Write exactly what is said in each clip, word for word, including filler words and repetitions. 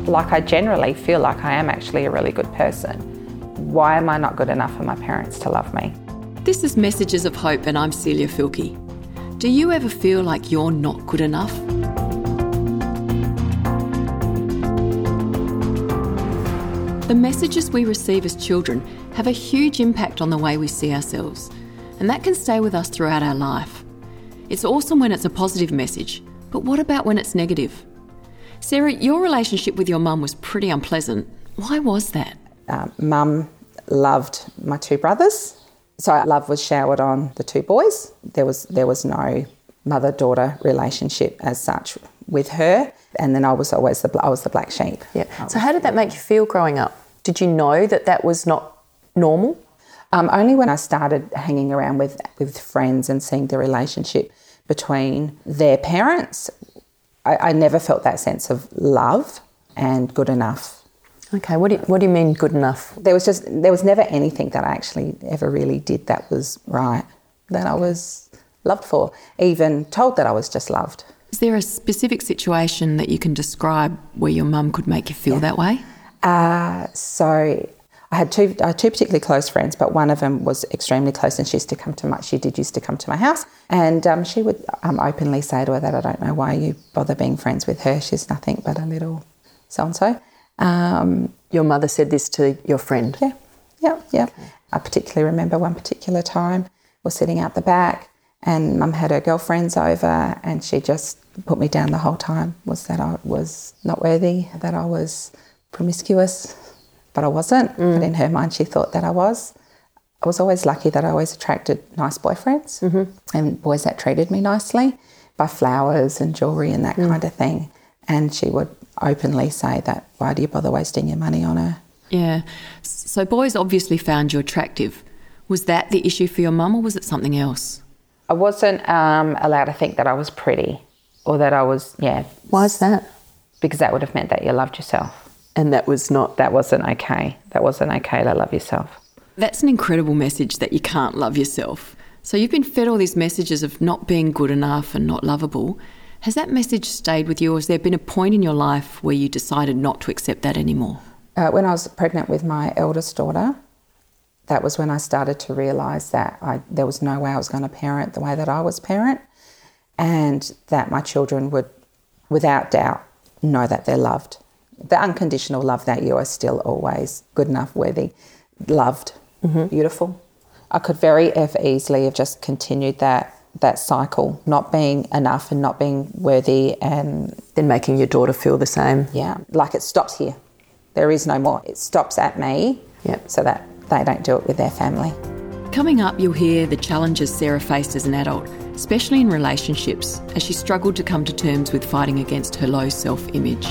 like I generally feel like I am actually a really good person. Why am I not good enough for my parents to love me? This is Messages of Hope, and I'm Celia Filkey. Do you ever feel like you're not good enough? The messages we receive as children have a huge impact on the way we see ourselves, and that can stay with us throughout our life. It's awesome when it's a positive message, but what about when it's negative? Sarah, your relationship with your mum was pretty unpleasant. Why was that? Uh, Mum loved my two brothers, so love was showered on the two boys. There was there was no mother-daughter relationship as such with her, and then I was always the I was the black sheep. Yeah. So how did that make you feel growing up? Did you know that that was not normal? Um, only when I started hanging around with, with friends and seeing the relationship between their parents, I, I never felt that sense of love and good enough. Okay, what do you, what do you mean good enough? There was just there was never anything that I actually ever really did that was right, that I was loved for, even told that I was just loved. Is there a specific situation that you can describe where your mum could make you feel yeah. that way? Uh, so I had two I had two particularly close friends, but one of them was extremely close, and she used to come to my she did used to come to my house, and um, she would um, openly say to her that I don't know why you bother being friends with her. She's nothing but a little so and so. Um, Your mother said this to your friend? Yeah, yeah, yeah. Okay. I particularly remember one particular time we're sitting out the back, and Mum had her girlfriends over, and she just put me down the whole time. Was that I was not worthy, that I was promiscuous, but I wasn't. Mm. But in her mind, she thought that I was. I was always lucky that I always attracted nice boyfriends mm-hmm. and boys that treated me nicely, by flowers and jewellery and that mm. kind of thing. And she would openly say that, why do you bother wasting your money on her? Yeah. So boys obviously found you attractive. Was that the issue for your mum, or was it something else? I wasn't um, allowed to think that I was pretty, or that I was, yeah. Why is that? Because that would have meant that you loved yourself. And that was not... That wasn't okay. That wasn't okay to love yourself. That's an incredible message, that you can't love yourself. So you've been fed all these messages of not being good enough and not lovable. Has that message stayed with you, or has there been a point in your life where you decided not to accept that anymore? Uh, when I was pregnant with my eldest daughter, that was when I started to realise that I, there was no way I was going to parent the way that I was parent, and that my children would, without doubt, know that they're loved. The unconditional love that you are still always good enough, worthy, loved, mm-hmm. beautiful. I could very easily have just continued that that cycle, not being enough and not being worthy, and then making your daughter feel the same. Yeah, like it stops here. There is no more. It stops at me, yep. so that they don't do it with their family. Coming up, you'll hear the challenges Sarah faced as an adult, especially in relationships, as she struggled to come to terms with fighting against her low self-image.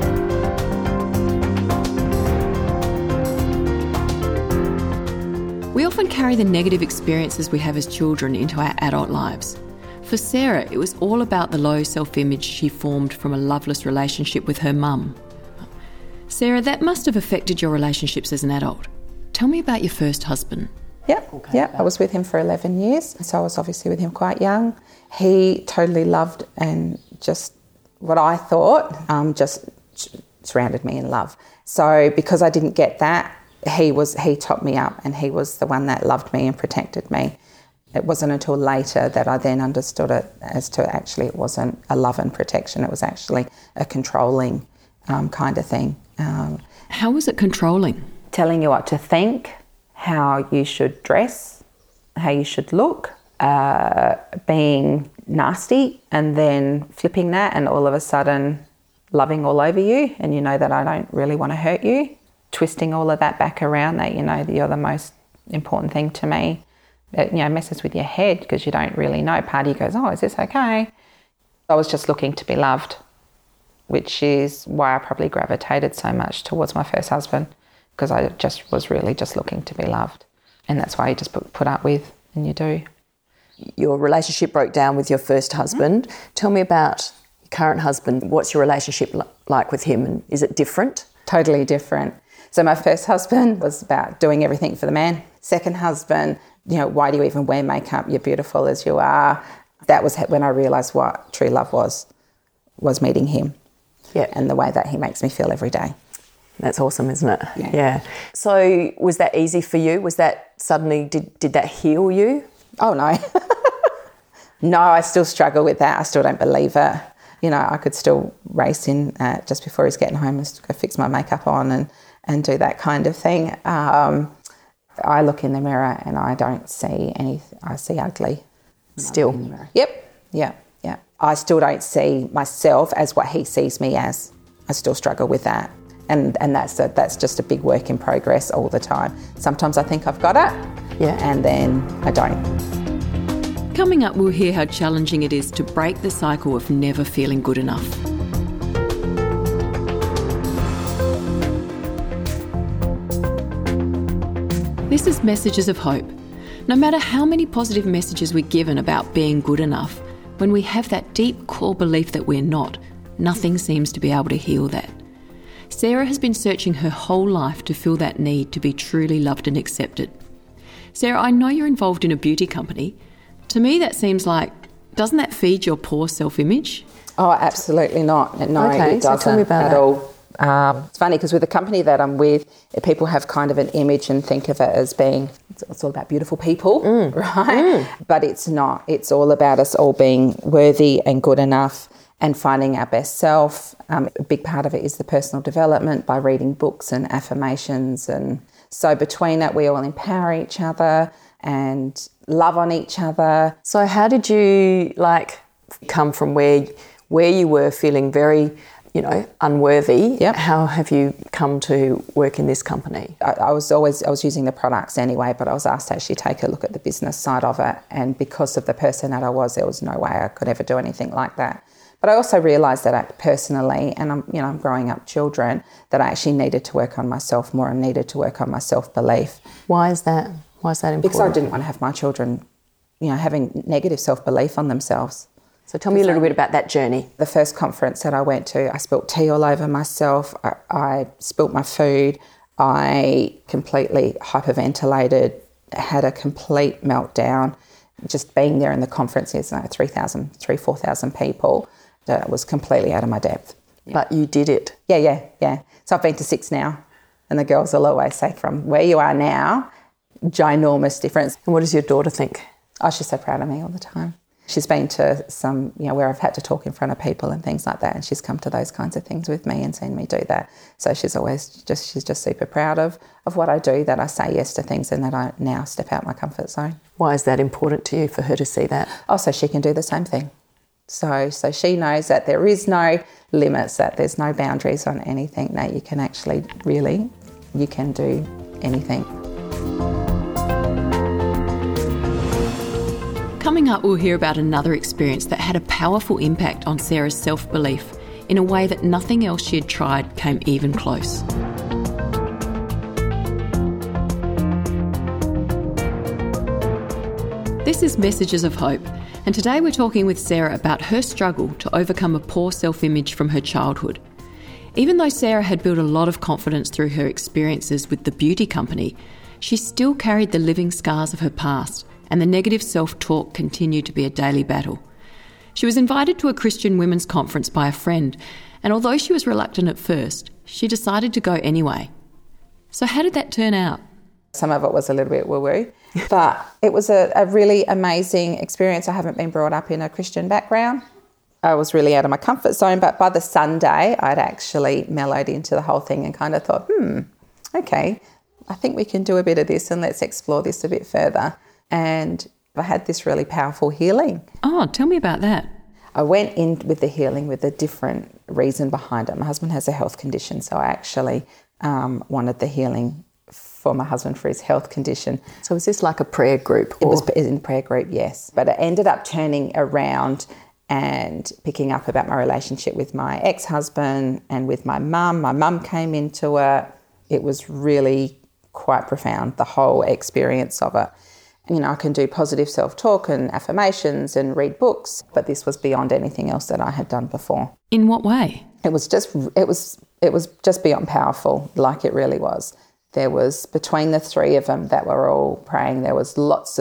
We often carry the negative experiences we have as children into our adult lives. For Sarah, it was all about the low self-image she formed from a loveless relationship with her mum. Sarah, that must have affected your relationships as an adult. Tell me about your first husband. Yep, okay, yep. I was with him for eleven years, so I was obviously with him quite young. He totally loved and just what I thought, um, just surrounded me in love. So because I didn't get that, he was he topped me up, and he was the one that loved me and protected me. It wasn't until later that I then understood it as to actually it wasn't a love and protection, it was actually a controlling um, kind of thing. Um, How was it controlling? Telling you what to think, how you should dress, how you should look, uh, being nasty, and then flipping that and all of a sudden loving all over you, and you know that I don't really want to hurt you, twisting all of that back around, that you know that you're the most important thing to me. It, you know, messes with your head because you don't really know. Part of you goes, oh, is this okay? I was just looking to be loved, which is why I probably gravitated so much towards my first husband, because I just was really just looking to be loved. And that's why you just put, put up with, and you do. Your relationship broke down with your first husband. Mm-hmm. Tell me about your current husband. What's your relationship like with him, and is it different? Totally different. So my first husband was about doing everything for the man. Second husband, you know, why do you even wear makeup? You're beautiful as you are. That was when I realised what true love was, was meeting him. Yeah. and the way that he makes me feel every day. That's awesome, isn't it? Yeah. yeah. So was that easy for you? Was that suddenly, did, did that heal you? Oh, no. No, I still struggle with that. I still don't believe it. You know, I could still race in uh, just before he's getting home and go fix my makeup on and, and do that kind of thing. Um, I look in the mirror and I don't see anything. I see ugly. Still? Yep, yeah, yeah. I still don't see myself as what he sees me as. I still struggle with that. And and that's a, that's just a big work in progress all the time. Sometimes I think I've got it, yeah, and then I don't. Coming up, we'll hear how challenging it is to break the cycle of never feeling good enough. This is Messages of Hope. No matter how many positive messages we're given about being good enough, when we have that deep core belief that we're not, nothing seems to be able to heal that. Sarah has been searching her whole life to fill that need to be truly loved and accepted. Sarah, I know you're involved in a beauty company. To me, that seems like, doesn't that feed your poor self-image? Oh, absolutely not. No, okay, it doesn't so tell me about at that. all. Um, it's funny because with the company that I'm with, people have kind of an image and think of it as being, it's all about beautiful people, mm. right? Mm. But it's not. It's all about us all being worthy and good enough and finding our best self. Um, a big part of it is the personal development by reading books and affirmations. And so between that, we all empower each other and love on each other. So how did you, like, come from where where you were feeling very, you know, unworthy? Yep. How have you come to work in this company? I, I was always, I was using the products anyway, but I was asked to actually take a look at the business side of it. And because of the person that I was, there was no way I could ever do anything like that. But I also realised that I personally, and I'm, you know, I'm growing up children, that I actually needed to work on myself more and needed to work on my self-belief. Why is that? Why is that important? Because I didn't want to have my children, you know, having negative self-belief on themselves. So tell me a little bit about that journey. The first conference that I went to, I spilt tea all over myself. I, I spilt my food. I completely hyperventilated, had a complete meltdown. Just being there in the conference, there's like three thousand, three, four thousand people. That was completely out of my depth. But you did it. Yeah, yeah, yeah. So I've been to six now. And the girls will always say from where you are now, ginormous difference. And what does your daughter think? Oh, she's so proud of me all the time. She's been to some, you know, where I've had to talk in front of people and things like that, and she's come to those kinds of things with me and seen me do that. So she's always just, she's just super proud of, of what I do, that I say yes to things and that I now step out my comfort zone. Why is that important to you, for her to see that? Oh, so she can do the same thing. So so she knows that there is no limits, that there's no boundaries on anything, that you can actually really, you can do anything. Coming up, we'll hear about another experience that had a powerful impact on Sarah's self-belief in a way that nothing else she had tried came even close. This is Messages of Hope, and today we're talking with Sarah about her struggle to overcome a poor self-image from her childhood. Even though Sarah had built a lot of confidence through her experiences with the beauty company, she still carried the living scars of her past, and the negative self-talk continued to be a daily battle. She was invited to a Christian women's conference by a friend, and although she was reluctant at first, she decided to go anyway. So how did that turn out? Some of it was a little bit woo-woo, but it was a, a really amazing experience. I haven't been brought up in a Christian background. I was really out of my comfort zone, but by the Sunday, I'd actually mellowed into the whole thing and kind of thought, hmm, okay, I think we can do a bit of this and let's explore this a bit further. And I had this really powerful healing. Oh, tell me about that. I went in with the healing with a different reason behind it. My husband has a health condition, so I actually um, wanted the healing for my husband for his health condition. So was this like a prayer group? Or? It was in a prayer group, yes. But it ended up turning around and picking up about my relationship with my ex-husband and with my mum. My mum came into it. It was really quite profound, the whole experience of it. You know, I can do positive self-talk and affirmations and read books, but this was beyond anything else that I had done before. In what way? It was just, it was, it was just beyond powerful, like it really was. There was, between the three of them that were all praying, there was lots of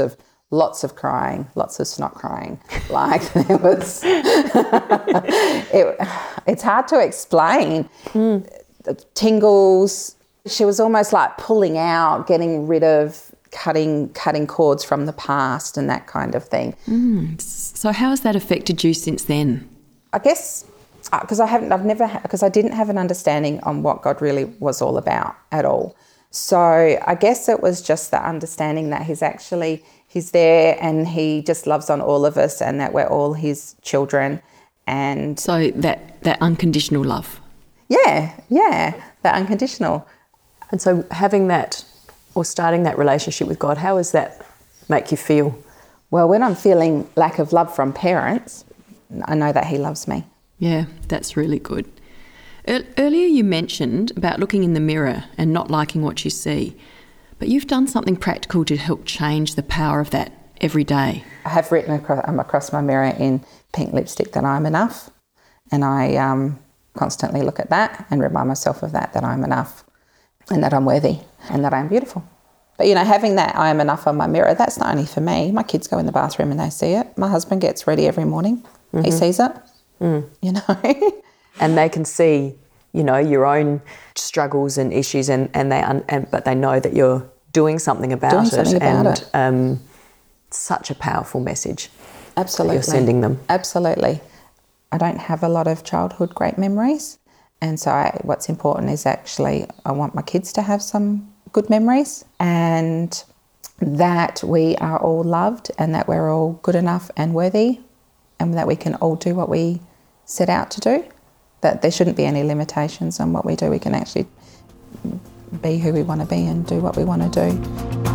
lots of crying, lots of snot crying. Like there was, it, it's hard to explain. Mm. Tingles. She was almost like pulling out, getting rid of, cutting cutting cords from the past and that kind of thing. Mm. So how has that affected you since then? I guess because I haven't, I've never, because I didn't have an understanding on what God really was all about at all. So I guess it was just the understanding that he's actually, he's there and he just loves on all of us and that we're all his children. And so that, that unconditional love. Yeah, yeah, that unconditional. And so having that or starting that relationship with God, how does that make you feel? Well, when I'm feeling lack of love from parents, I know that he loves me. Yeah, that's really good. Earlier you mentioned about looking in the mirror and not liking what you see, but you've done something practical to help change the power of that every day. I have written across, um, across my mirror in pink lipstick that I'm enough, and I um, constantly look at that and remind myself of that, that I'm enough and that I'm worthy and that I'm beautiful. But, you know, having that I am enough on my mirror, that's not only for me. My kids go in the bathroom and they see it. My husband gets ready every morning. Mm-hmm. He sees it, mm. you know. And they can see, you know, your own struggles and issues, and, and they un, and, but they know that you're doing something about doing it. Something about and it. Um, such a powerful message. Absolutely. You're sending them. Absolutely. I don't have a lot of childhood great memories. And so I, what's important is actually I want my kids to have some good memories, and that we are all loved and that we're all good enough and worthy, and that we can all do what we set out to do, that there shouldn't be any limitations on what we do. We can actually be who we want to be and do what we want to do.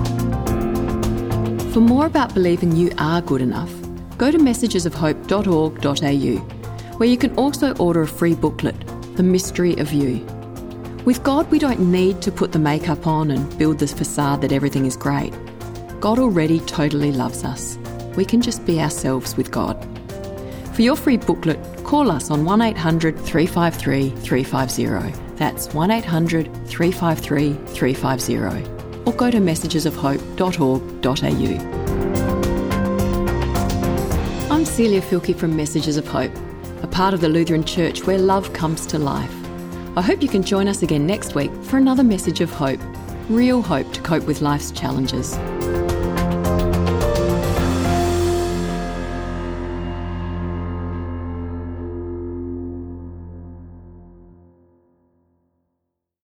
For more about believing you are good enough, go to messages of hope dot org dot a u, where you can also order a free booklet, The Mystery of You. With God, we don't need to put the makeup on and build this facade that everything is great. God already totally loves us. We can just be ourselves with God. For your free booklet, call us on one eight hundred three five three three five zero. That's one eight hundred three five three three five zero. Or go to messages of hope dot org dot a u. I'm Celia Filkey from Messages of Hope, a part of the Lutheran Church where love comes to life. I hope you can join us again next week for another message of hope, real hope to cope with life's challenges.